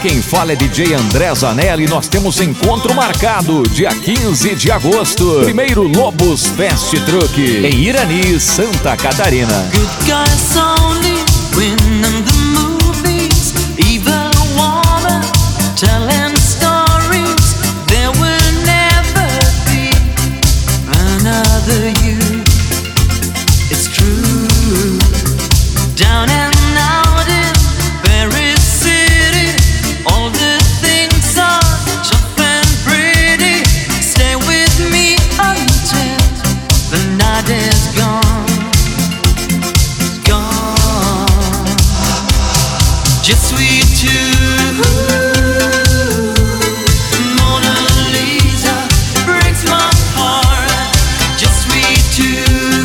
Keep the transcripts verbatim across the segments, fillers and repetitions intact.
quem fala é D J André Zanelli. Nós temos encontro marcado dia quinze de agosto. Primeiro Lobos Fast Truck em Irani, Santa Catarina. Good guys only win in the movies. Evil woman telling stories. There will never be another you. It's true. Down and out in Paris City, all the things are tough and pretty. Stay with me until the night is gone, gone. Just we two. Mona Lisa breaks my heart. Just we two.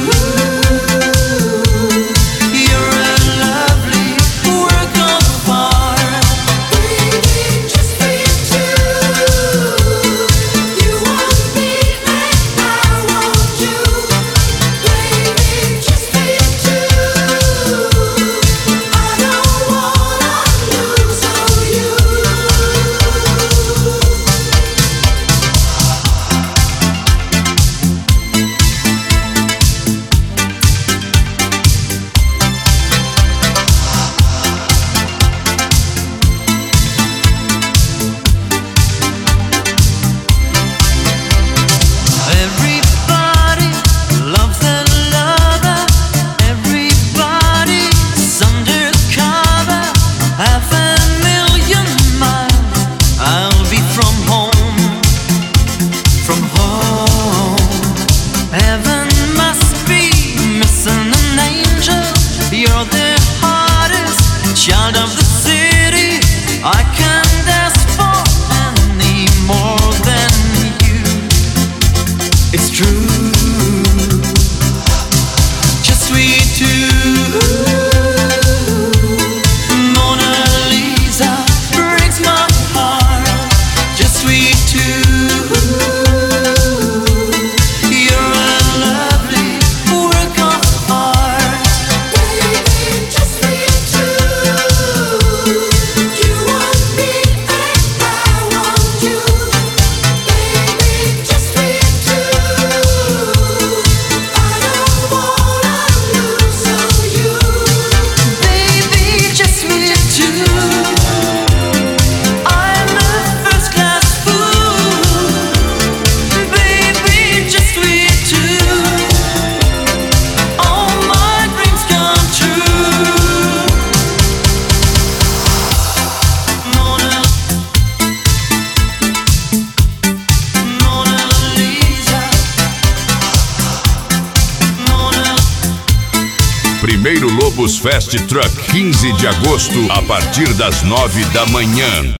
Child of the city, I can't ask for any more than you. It's true, just we two. Mona Lisa breaks my heart. Just we two. You're a lovely work of art. Baby, just we two. Primeiro Lobos Fast Truck, quinze de agosto, a partir das nove da manhã.